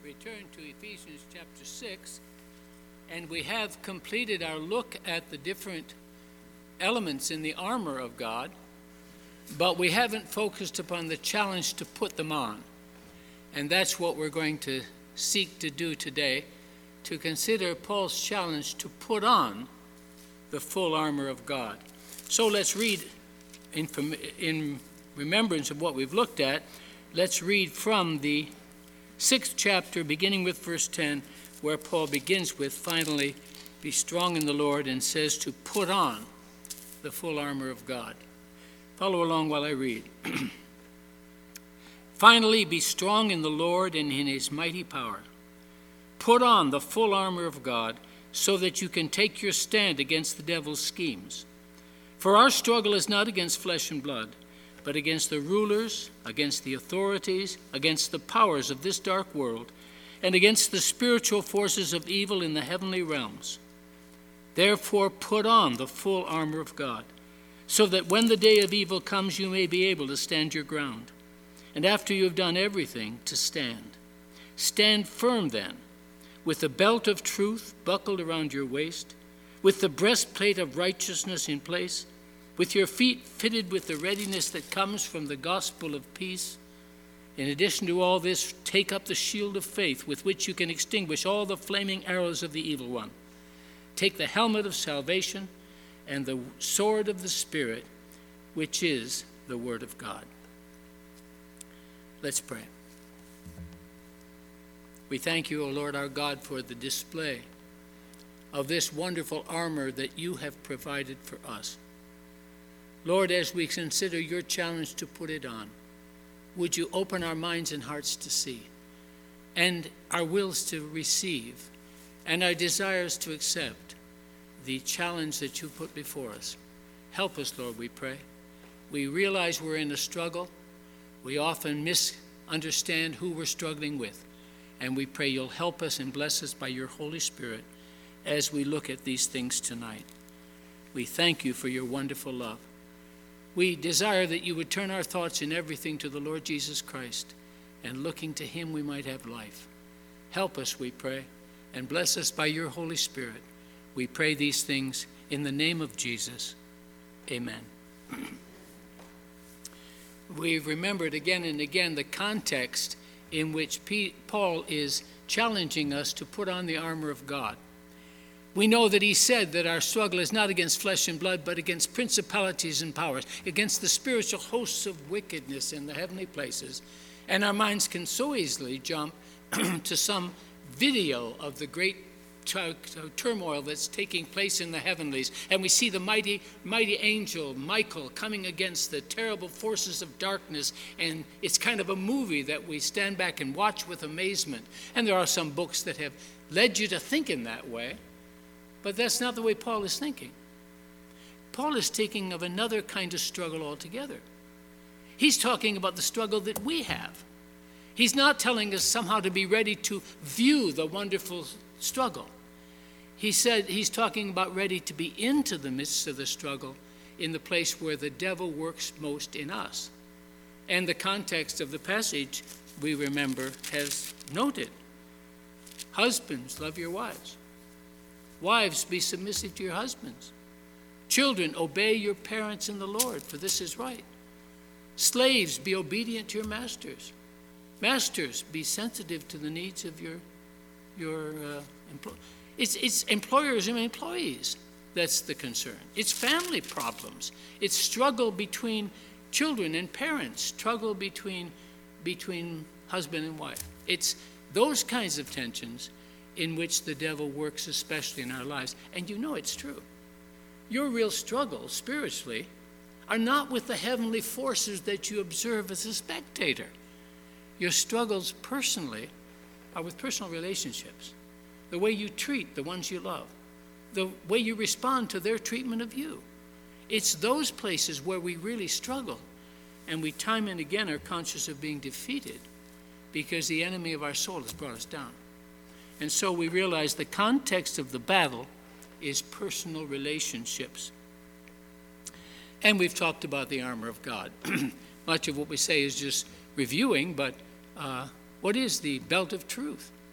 return to Ephesians chapter 6, and we have completed our look at the different elements in the armor of God, but we haven't focused upon the challenge to put them on. And that's what we're going to seek to do today, to consider Paul's challenge to put on the full armor of God. So let's read, in remembrance of what we've looked at, let's read from the 6th chapter, beginning with verse 10, where Paul begins with, finally, be strong in the Lord, and says to put on the full armor of God. Follow along while I read. Finally, be strong in the Lord and in his mighty power. Put on the full armor of God, so that you can take your stand against the devil's schemes. For our struggle is not against flesh and blood, but against the rulers, against the authorities, against the powers of this dark world, and against the spiritual forces of evil in the heavenly realms. Therefore, put on the full armor of God, so that when the day of evil comes, you may be able to stand your ground. And after you have done everything, to stand. Stand firm then, with the belt of truth buckled around your waist, with the breastplate of righteousness in place, with your feet fitted with the readiness that comes from the gospel of peace. In addition to all this, take up the shield of faith, with which you can extinguish all the flaming arrows of the evil one. Take the helmet of salvation and the sword of the Spirit, which is the word of God. Let's pray. We thank you, O Lord our God, for the display of this wonderful armor that you have provided for us. Lord, as we consider your challenge to put it on, would you open our minds and hearts to see, and our wills to receive, and our desires to accept the challenge that you put before us. Help us, Lord, we pray. We realize we're in a struggle. We often misunderstand who we're struggling with, and we pray you'll help us and bless us by your Holy Spirit as we look at these things tonight. We thank you for your wonderful love. We desire that you would turn our thoughts in everything to the Lord Jesus Christ, and looking to him we might have life. Help us, we pray, and bless us by your Holy Spirit. We pray these things in the name of Jesus. Amen. We've remembered again and again the context in which Paul is challenging us to put on the armor of God. We know that he said that our struggle is not against flesh and blood, but against principalities and powers, against the spiritual hosts of wickedness in the heavenly places. And our minds can so easily jump to some video of the great turmoil that's taking place in the heavenlies. And we see the mighty angel Michael coming against the terrible forces of darkness. And it's kind of a movie that we stand back and watch with amazement. And there are some books that have led you to think in that way. But that's not the way Paul is thinking. Paul is thinking of another kind of struggle altogether. He's talking about the struggle that we have. He's not telling us somehow to be ready to view the wonderful struggle. He said he's talking about ready to be into the midst of the struggle, in the place where the devil works most in us. And the context of the passage, we remember, has noted. Husbands, love your wives. Wives, be submissive to your husbands. Children, obey your parents in the Lord, for this is right. Slaves, be obedient to your masters. Masters, be sensitive to the needs of your employees. It's employers and employees that's the concern. It's family problems. It's struggle between children and parents, struggle between husband and wife. It's those kinds of tensions in which the devil works, especially in our lives. And you know it's true. Your real struggles spiritually are not with the heavenly forces that you observe as a spectator. Your struggles personally are with personal relationships, the way you treat the ones you love, the way you respond to their treatment of you. It's those places where we really struggle, and we time and again are conscious of being defeated because the enemy of our soul has brought us down. And so we realize the context of the battle is personal relationships. And we've talked about the armor of God. Much of what we say is just reviewing, but what is the belt of truth?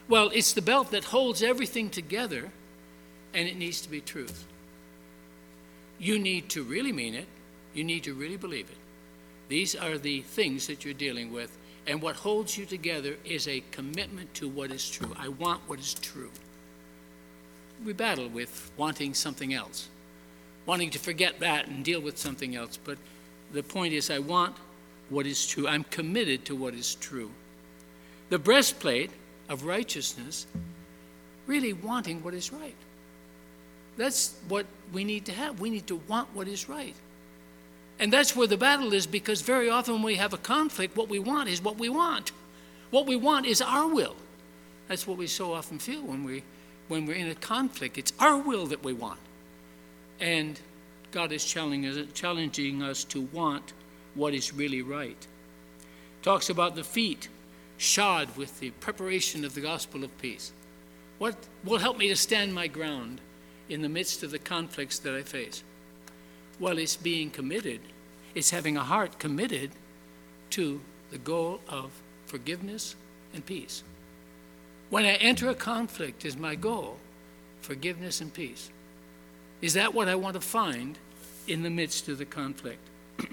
Well, it's the belt that holds everything together, and it needs to be truth. You need to really mean it. You need to really believe it. These are the things that you're dealing with, and what holds you together is a commitment to what is true. I want what is true. We battle with wanting something else, wanting to forget that and deal with something else, but the point is I want what is true. I'm committed to what is true. The breastplate of righteousness, really wanting what is right. That's what we need to have. We need to want what is right. And that's where the battle is, because very often when we have a conflict, what we want is what we want. What we want is our will. That's what we so often feel when we're in a conflict. It's our will that we want. And God is challenging us to want what is really right. Talks about the feet shod with the preparation of the gospel of peace. What will help me to stand my ground in the midst of the conflicts that I face? Well, it's being committed. It's having a heart committed to the goal of forgiveness and peace. When I enter a conflict, is my goal forgiveness and peace? Is that what I want to find in the midst of the conflict?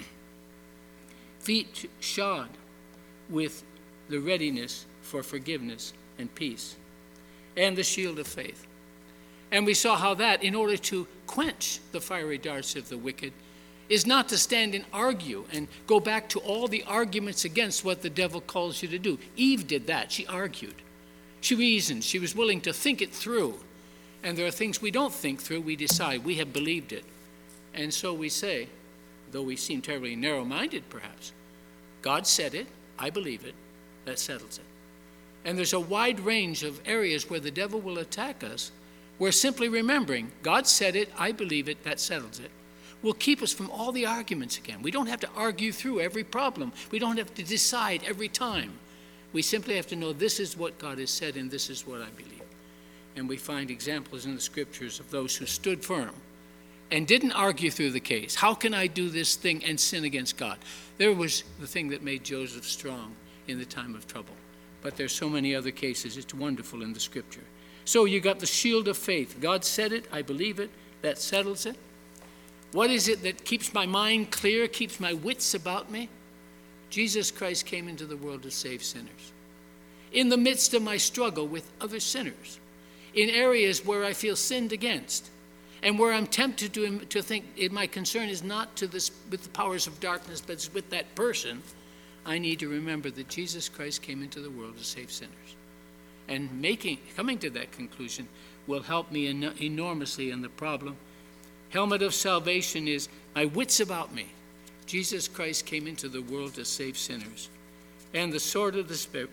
Feet shod with the readiness for forgiveness and peace, and the shield of faith. And we saw how that, in order to quench the fiery darts of the wicked, is not to stand and argue and go back to all the arguments against what the devil calls you to do. Eve did that. She argued. She reasoned. She was willing to think it through. And there are things we don't think through. We decide. We have believed it. And so we say, though we seem terribly narrow-minded perhaps, God said it. I believe it. That settles it. And there's a wide range of areas where the devil will attack us. We're simply remembering, God said it, I believe it, that settles it. Will keep us from all the arguments again. We don't have to argue through every problem. We don't have to decide every time. We simply have to know this is what God has said and this is what I believe. And we find examples in the scriptures of those who stood firm and didn't argue through the case. How can I do this thing and sin against God? There was the thing that made Joseph strong in the time of trouble. But there's so many other cases. It's wonderful in the scripture. So you got the shield of faith. God said it, I believe it, that settles it. What is it that keeps my mind clear, keeps my wits about me? Jesus Christ came into the world to save sinners. In the midst of my struggle with other sinners, in areas where I feel sinned against, and where I'm tempted to think my concern is not with the powers of darkness, but it's with that person, I need to remember that Jesus Christ came into the world to save sinners. And coming to that conclusion will help me enormously in the problem. Helmet of salvation is my wits about me. Jesus Christ came into the world to save sinners. And the sword of the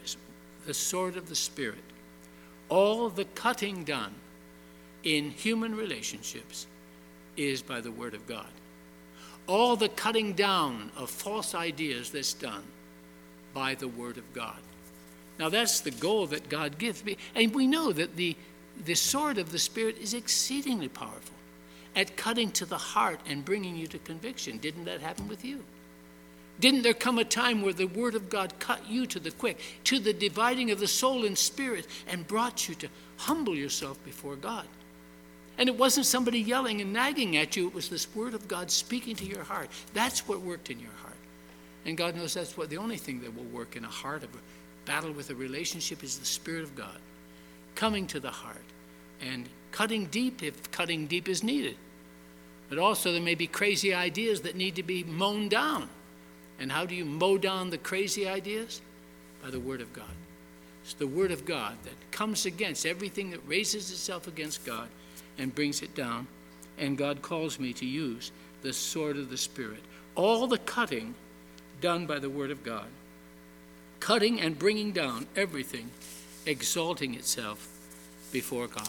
Spirit, all the cutting done in human relationships is by the word of God. All the cutting down of false ideas that's done by the word of God. Now that's the goal that God gives me. And we know that the sword of the Spirit is exceedingly powerful at cutting to the heart and bringing you to conviction. Didn't that happen with you? Didn't there come a time where the word of God cut you to the quick, to the dividing of the soul and spirit, and brought you to humble yourself before God? And it wasn't somebody yelling and nagging at you. It was this word of God speaking to your heart. That's what worked in your heart. And God knows that's the only thing that will work in a heart of a battle with a relationship is the Spirit of God coming to the heart and cutting deep if cutting deep is needed. But also there may be crazy ideas that need to be mown down. And how do you mow down the crazy ideas? By the Word of God. It's the Word of God that comes against everything that raises itself against God and brings it down. And God calls me to use the sword of the Spirit. All the cutting done by the Word of God. Cutting and bringing down everything, exalting itself before God.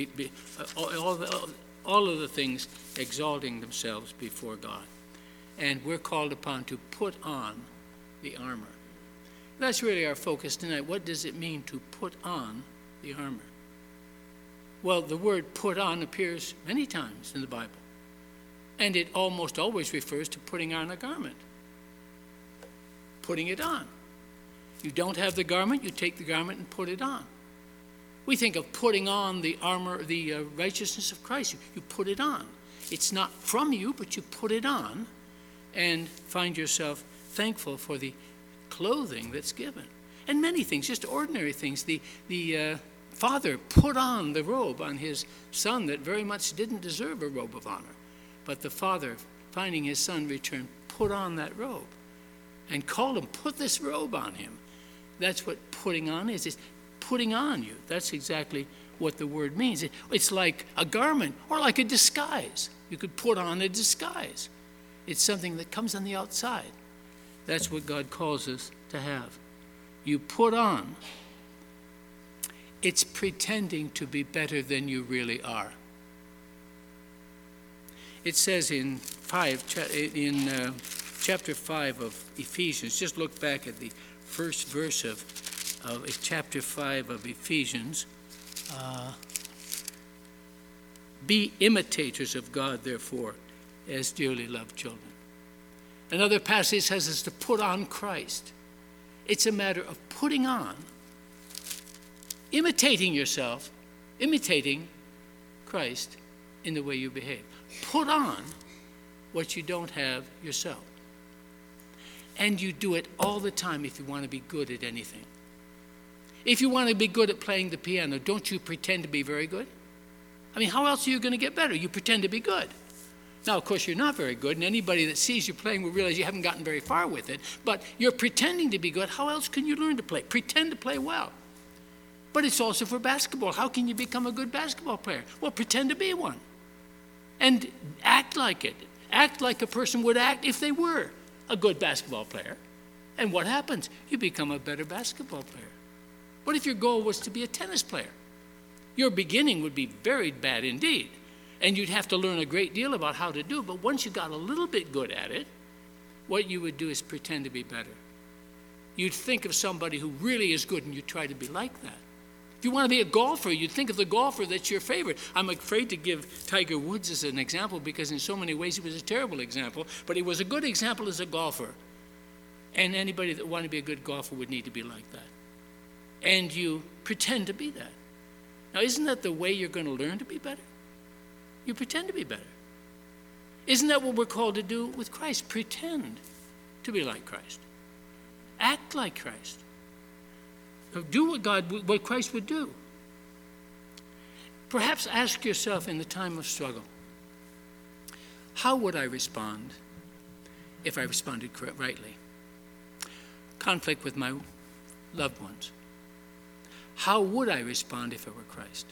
All of the things exalting themselves before God. And we're called upon to put on the armor. That's really our focus tonight. What does it mean to put on the armor? Well, the word put on appears many times in the Bible. And it almost always refers to putting on a garment. Putting it on. You don't have the garment, you take the garment and put it on. We think of putting on the armor, the righteousness of Christ. You put it on. It's not from you, but you put it on and find yourself thankful for the clothing that's given. And many things, just ordinary things. The father put on the robe on his son that very much didn't deserve a robe of honor. But the father, finding his son return, put on that robe and called him, put this robe on him. That's what putting on is. It's putting on you. That's exactly what the word means. It's like a garment or like a disguise. You could put on a disguise. It's something that comes on the outside. That's what God calls us to have. You put on. It's pretending to be better than you really are. It says in chapter 5 of Ephesians, just look back at the first verse of chapter 5 of Ephesians. Be imitators of God, therefore, as dearly loved children. Another passage says us to put on Christ. It's a matter of putting on, imitating yourself, imitating Christ in the way you behave. Put on what you don't have yourself. And you do it all the time if you want to be good at anything. If you want to be good at playing the piano, don't you pretend to be very good? I mean, how else are you going to get better? You pretend to be good. Now, of course, you're not very good, and anybody that sees you playing will realize you haven't gotten very far with it, but you're pretending to be good. How else can you learn to play? Pretend to play well. But it's also for basketball. How can you become a good basketball player? Well, pretend to be one. And act like it. Act like a person would act if they were a good basketball player. And what happens? You become a better basketball player. What if your goal was to be a tennis player? Your beginning would be very bad indeed. And you'd have to learn a great deal about how to do it. But once you got a little bit good at it, what you would do is pretend to be better. You'd think of somebody who really is good and you'd try to be like that. If you want to be a golfer, you'd think of the golfer that's your favorite. I'm afraid to give Tiger Woods as an example because in so many ways he was a terrible example, but he was a good example as a golfer. And anybody that wanted to be a good golfer would need to be like that. And you pretend to be that. Now, isn't that the way you're going to learn to be better? You pretend to be better. Isn't that what we're called to do with Christ? Pretend to be like Christ. Act like Christ. Do what Christ would do. Perhaps ask yourself in the time of struggle, how would I respond if I responded rightly? Conflict with my loved ones. How would I respond if I were Christ?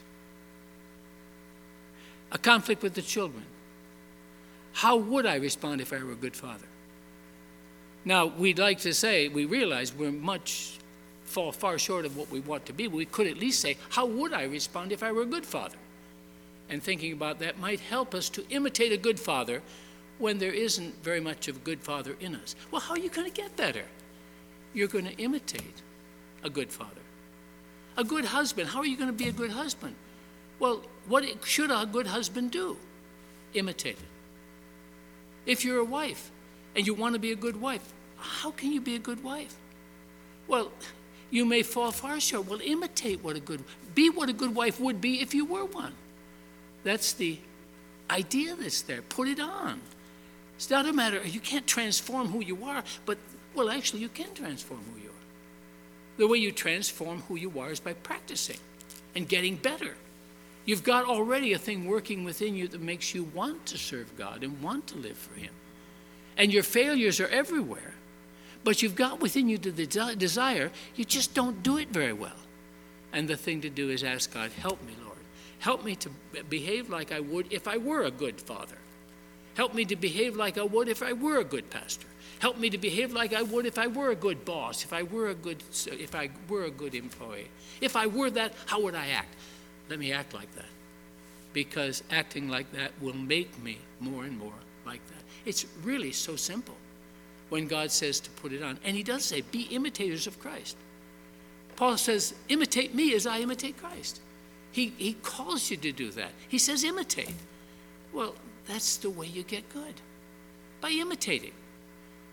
A conflict with the children. How would I respond if I were a good father? Now, we'd like to say, we realize fall far short of what we want to be, but we could at least say, how would I respond if I were a good father? And thinking about that might help us to imitate a good father when there isn't very much of a good father in us. Well, how are you going to get better? You're going to imitate a good father. A good husband. How are you going to be a good husband? Well, what should a good husband do? Imitate it. If you're a wife and you want to be a good wife, how can you be a good wife? Well, you may fall far short. Well, imitate be what a good wife would be if you were one. That's the idea that's there. Put it on. It's not a matter, you can't transform who you are, but, well, actually, you can transform who you are. The way you transform who you are is by practicing and getting better. You've got already a thing working within you that makes you want to serve God and want to live for Him. And your failures are everywhere. But you've got within you the desire, you just don't do it very well. And the thing to do is ask God, help me, Lord. Help me to behave like I would if I were a good father. Help me to behave like I would if I were a good pastor. Help me to behave like I would if I were a good boss, if I were a good employee. If I were that, how would I act? Let me act like that. Because acting like that will make me more and more like that. It's really so simple when God says to put it on. And He does say, be imitators of Christ. Paul says, imitate me as I imitate Christ. He calls you to do that. He says, imitate. Well, that's the way you get good, by imitating.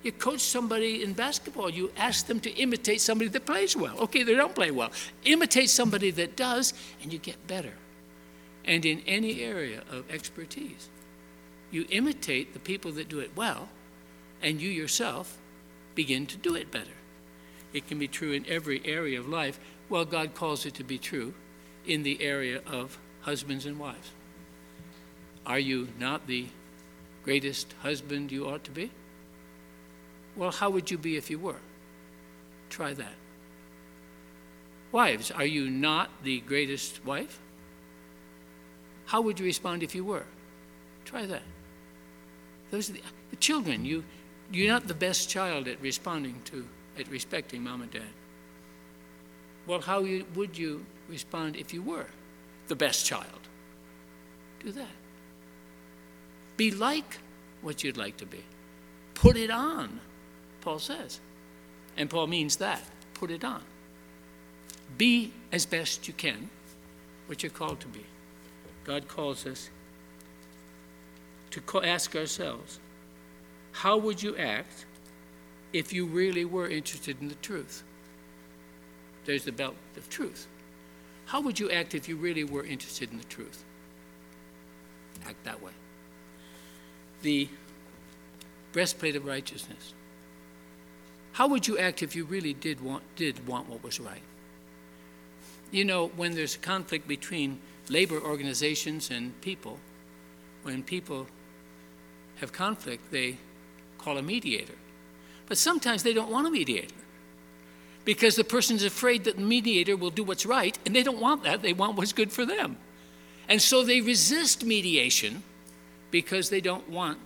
You coach somebody in basketball. You ask them to imitate somebody that plays well. Okay, they don't play well. Imitate somebody that does, and you get better. And in any area of expertise, you imitate the people that do it well, and you yourself begin to do it better. It can be true in every area of life. Well, God calls it to be true in the area of husbands and wives. Are you not the greatest husband you ought to be? Well, how would you be if you were? Try that. Wives, are you not the greatest wife? How would you respond if you were? Try that. Those are the children. You're not the best child at respecting mom and dad. Well, how would you respond if you were the best child? Do that. Be like what you'd like to be. Put it on, Paul says. And Paul means that. Put it on. Be as best you can what you're called to be. God calls us to ask ourselves, how would you act if you really were interested in the truth? There's the belt of truth. How would you act if you really were interested in the truth? Act that way. The breastplate of righteousness. How would you act if you really did want what was right? You know, when there's a conflict between labor organizations and people, when people have conflict, they call a mediator. But sometimes they don't want a mediator because the person's afraid that the mediator will do what's right, and they don't want that. They want what's good for them. And so they resist mediation because they don't want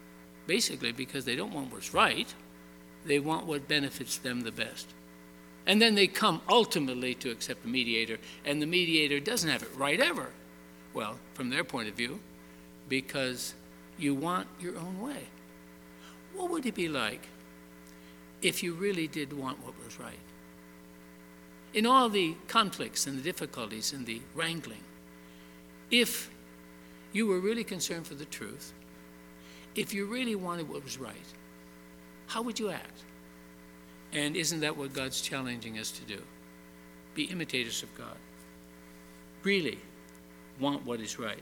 what's right. They want what benefits them the best. And then they come ultimately to accept the mediator, and the mediator doesn't have it right ever. Well, from their point of view, because you want your own way. What would it be like if you really did want what was right? In all the conflicts and the difficulties and the wrangling, if you were really concerned for the truth, if you really wanted what was right, how would you act? And isn't that what God's challenging us to do? Be imitators of God. Really want what is right.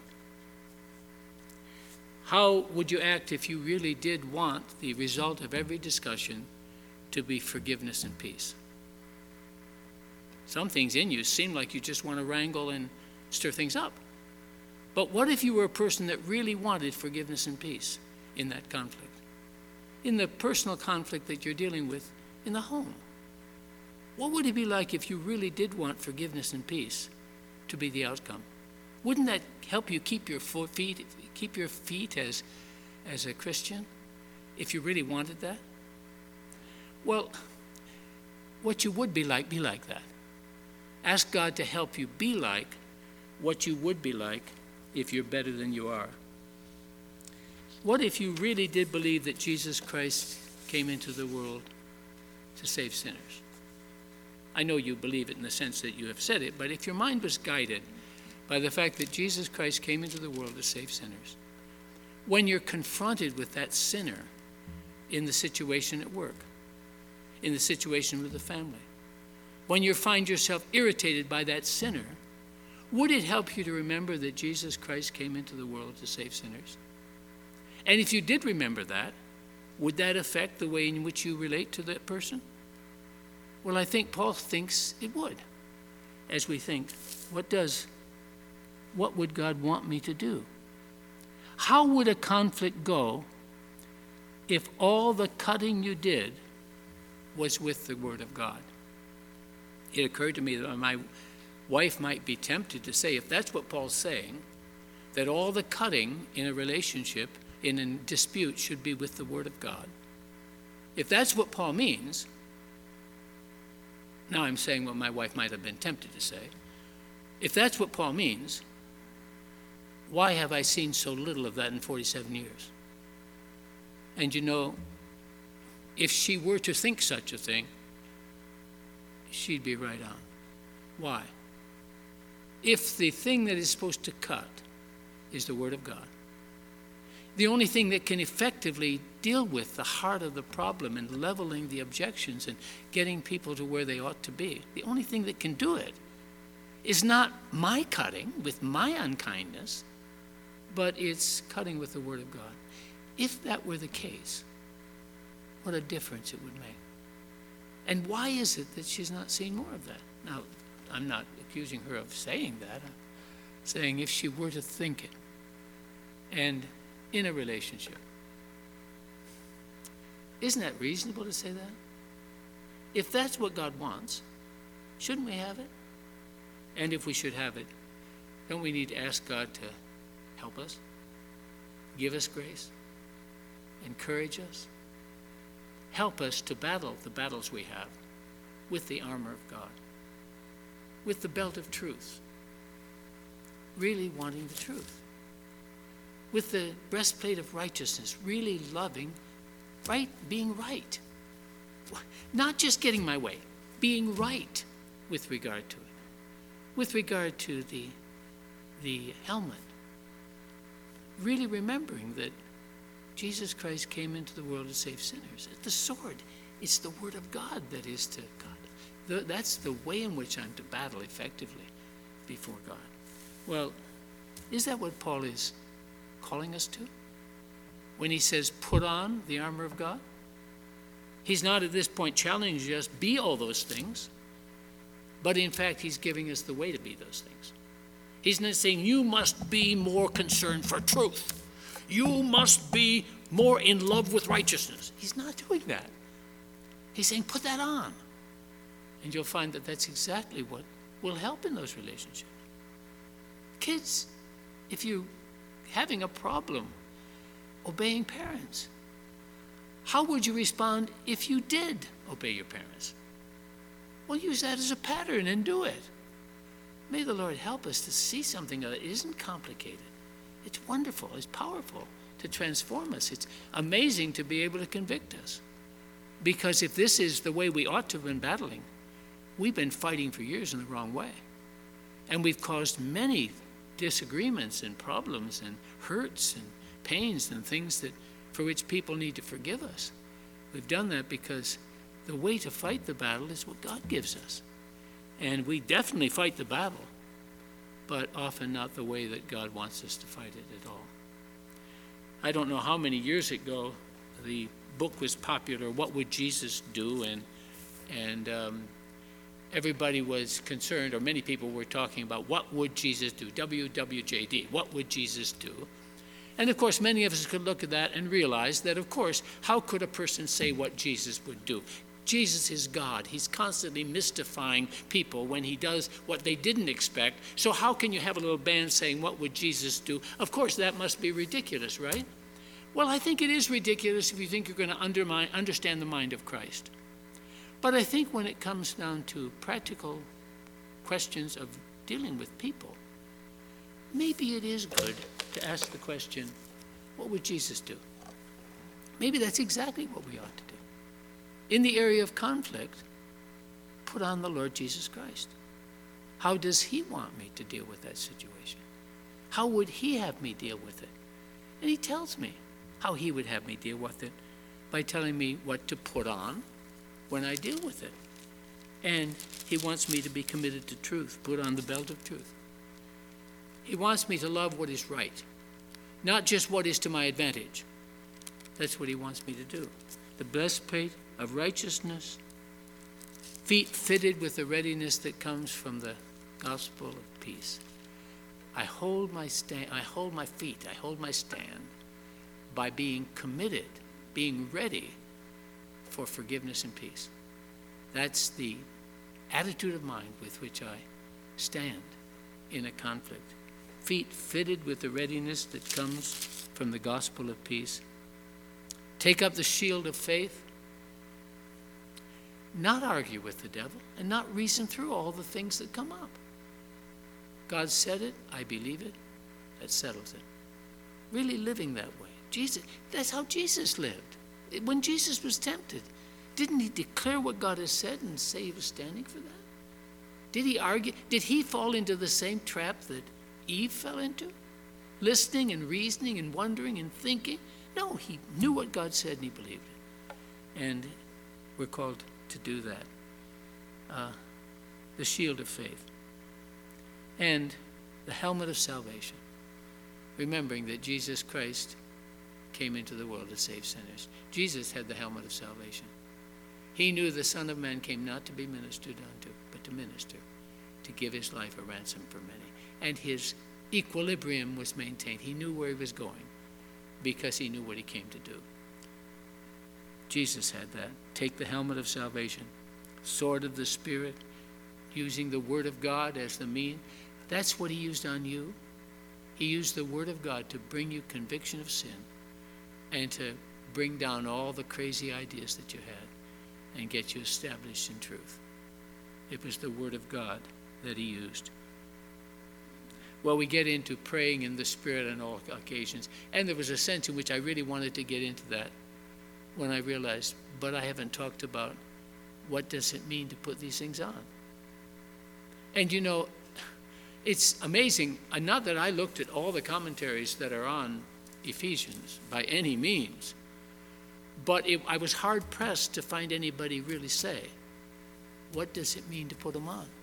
How would you act if you really did want the result of every discussion to be forgiveness and peace? Some things in you seem like you just want to wrangle and stir things up. But what if you were a person that really wanted forgiveness and peace in that conflict? In the personal conflict that you're dealing with in the home? What would it be like if you really did want forgiveness and peace to be the outcome? Wouldn't that help you keep your feet as a Christian, if you really wanted that? Well, what you would be like that. Ask God to help you be like what you would be like if you're better than you are. What if you really did believe that Jesus Christ came into the world to save sinners? I know you believe it in the sense that you have said it, but if your mind was guided by the fact that Jesus Christ came into the world to save sinners, when you're confronted with that sinner in the situation at work, in the situation with the family, when you find yourself irritated by that sinner, would it help you to remember that Jesus Christ came into the world to save sinners? And if you did remember that, would that affect the way in which you relate to that person? Well, I think Paul thinks it would. As we think, what would God want me to do? How would a conflict go if all the cutting you did was with the Word of God? It occurred to me that my wife might be tempted to say, if that's what Paul's saying, that all the cutting in a relationship, in a dispute, should be with the Word of God. If that's what Paul means, now I'm saying what my wife might have been tempted to say. If that's what Paul means, why have I seen so little of that in 47 years? And you know, if she were to think such a thing, she'd be right on. Why? If the thing that is supposed to cut is the Word of God, The only thing that can effectively deal with the heart of the problem and leveling the objections and getting people to where they ought to be, the only thing that can do it is not my cutting with my unkindness, but it's cutting with the Word of God. If that were the case, what a difference it would make. And why is it that she's not seeing more of that? Now, I'm not accusing her of saying that. I'm saying if she were to think it, and in a relationship, isn't that reasonable to say that? If that's what God wants, shouldn't we have it? And if we should have it, don't we need to ask God to help us, give us grace, encourage us, help us to battle the battles we have with the armor of God, with the belt of truth, really wanting the truth, with the breastplate of righteousness, really loving right, being right, not just getting my way, being right with regard to it, with regard to the helmet, really remembering that Jesus Christ came into the world to save sinners. The sword, it's the Word of God that is to God. That's the way in which I'm to battle effectively before God. Well, is that what Paul is calling us to when he says, put on the armor of God? He's not at this point challenging us, be all those things, but in fact, he's giving us the way to be those things. He's not saying, you must be more concerned for truth. You must be more in love with righteousness. He's not doing that. He's saying, put that on. And you'll find that that's exactly what will help in those relationships. Kids, if you're having a problem obeying parents, how would you respond if you did obey your parents? Well, use that as a pattern and do it. May the Lord help us to see something that isn't complicated. It's wonderful, it's powerful to transform us. It's amazing to be able to convict us. Because if this is the way we ought to have been battling, we've been fighting for years in the wrong way. And we've caused many disagreements and problems and hurts and pains and things that for which people need to forgive us. We've done that because the way to fight the battle is what God gives us. And we definitely fight the battle, but often not the way that God wants us to fight it at all. I don't know how many years ago the book was popular, What Would Jesus Do? And everybody was concerned, or many people were talking about what would Jesus do, WWJD, what would Jesus do? And of course, many of us could look at that and realize that, of course, how could a person say what Jesus would do? Jesus is God. He's constantly mystifying people when he does what they didn't expect. So how can you have a little band saying, what would Jesus do? Of course, that must be ridiculous, right? Well, I think it is ridiculous if you think you're going to understand the mind of Christ. But I think when it comes down to practical questions of dealing with people, maybe it is good to ask the question, what would Jesus do? Maybe that's exactly what we ought to do. In the area of conflict, put on the Lord Jesus Christ. How does he want me to deal with that situation? How would he have me deal with it? And he tells me how he would have me deal with it by telling me what to put on when I deal with it. And he wants me to be committed to truth, put on the belt of truth. He wants me to love what is right, not just what is to my advantage. That's what he wants me to do. The breastplate of righteousness, feet fitted with the readiness that comes from the gospel of peace. I hold my feet, I hold my stand by being committed, being ready for forgiveness and peace. That's the attitude of mind with which I stand in a conflict. Feet fitted with the readiness that comes from the gospel of peace. Take up the shield of faith. Not argue with the devil and not reason through all the things that come up. God said it, I believe it, that settles it. Really living that way. Jesus, that's how Jesus lived. When Jesus was tempted, didn't he declare what God has said and say he was standing for that? Did he argue? Did he fall into the same trap that Eve fell into? listening and reasoning and wondering and thinking. No, he knew what God said and he believed it. And we're called to do that. The shield of faith and the helmet of salvation, remembering that Jesus Christ came into the world to save sinners. Jesus had the helmet of salvation. He knew the Son of Man came not to be ministered unto, but to minister, to give his life a ransom for many. And his equilibrium was maintained. He knew where he was going because he knew what he came to do. Jesus had that. Take the helmet of salvation, sword of the Spirit, using the Word of God as the mean. That's what he used on you. He used the Word of God to bring you conviction of sin and to bring down all the crazy ideas that you had and get you established in truth. It was the Word of God that he used. Well, we get into praying in the Spirit on all occasions. And there was a sense in which I really wanted to get into that when I realized, but I haven't talked about what does it mean to put these things on. And you know, it's amazing, not that I looked at all the commentaries that are on Ephesians by any means, but I was hard-pressed to find anybody really say, what does it mean to put them on?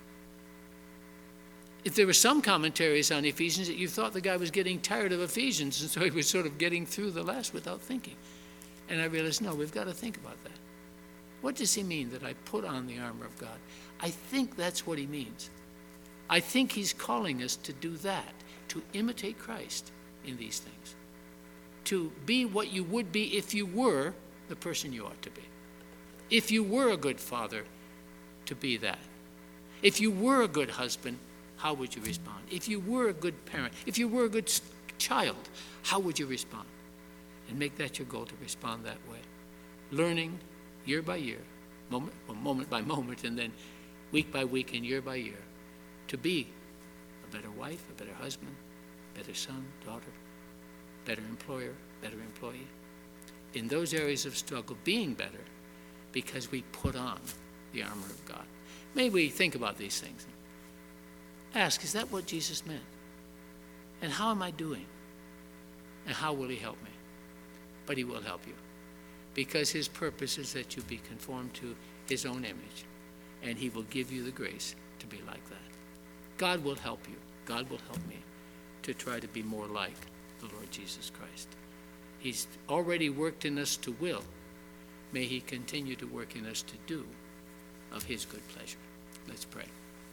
If there were some commentaries on Ephesians that you thought the guy was getting tired of Ephesians, and so he was sort of getting through the last without thinking. And I realized, no, we've got to think about that. What does he mean that I put on the armor of God? I think that's what he means. I think he's calling us to do that, to imitate Christ in these things, to be what you would be if you were the person you ought to be. If you were a good father, to be that. If you were a good husband, how would you respond? If you were a good parent, if you were a good child, how would you respond? And make that your goal, to respond that way. Learning year by year, moment by moment, and then week by week and year by year, to be a better wife, a better husband, better son, daughter, better employer, better employee. In those areas of struggle, being better because we put on the armor of God. May we think about these things. Ask, is that what Jesus meant? And how am I doing? And how will he help me? But he will help you, because his purpose is that you be conformed to his own image, and he will give you the grace to be like that. God will help you. God will help me to try to be more like the Lord Jesus Christ. He's already worked in us to will. May he continue to work in us to do of his good pleasure. Let's pray.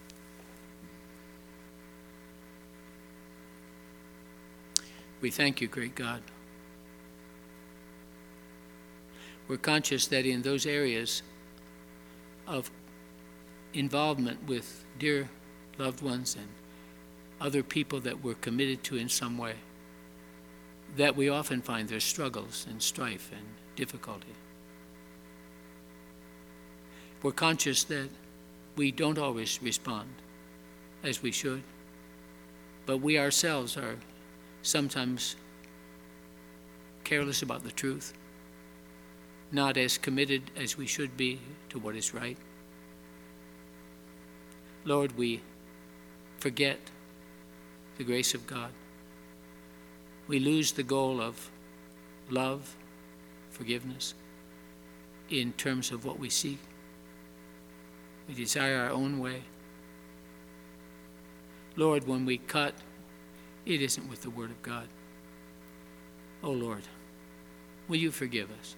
We thank you, great God. We're conscious that in those areas of involvement with dear loved ones and other people that we're committed to in some way, that we often find there's struggles and strife and difficulty. We're conscious that we don't always respond as we should, but we ourselves are sometimes careless about the truth, not as committed as we should be to what is right. Lord, we forget the grace of God. We lose the goal of love, forgiveness, in terms of what we seek. We desire our own way. Lord, when we cut, it isn't with the Word of God. Oh Lord, will you forgive us?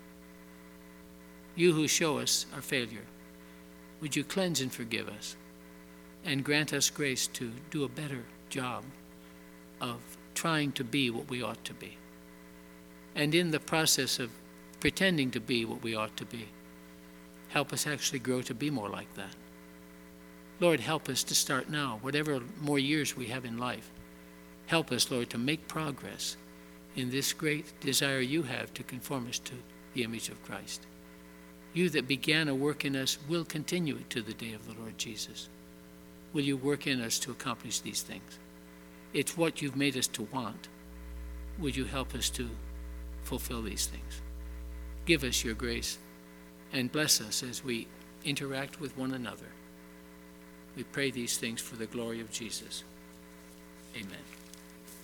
You who show us our failure, would you cleanse and forgive us and grant us grace to do a better job of trying to be what we ought to be. And in the process of pretending to be what we ought to be, help us actually grow to be more like that. Lord, help us to start now, whatever more years we have in life. Help us, Lord, to make progress in this great desire you have to conform us to the image of Christ. You that began a work in us will continue it to the day of the Lord Jesus. Will you work in us to accomplish these things? It's what you've made us to want. Would you help us to fulfill these things? Give us your grace and bless us as we interact with one another. We pray these things for the glory of Jesus. Amen.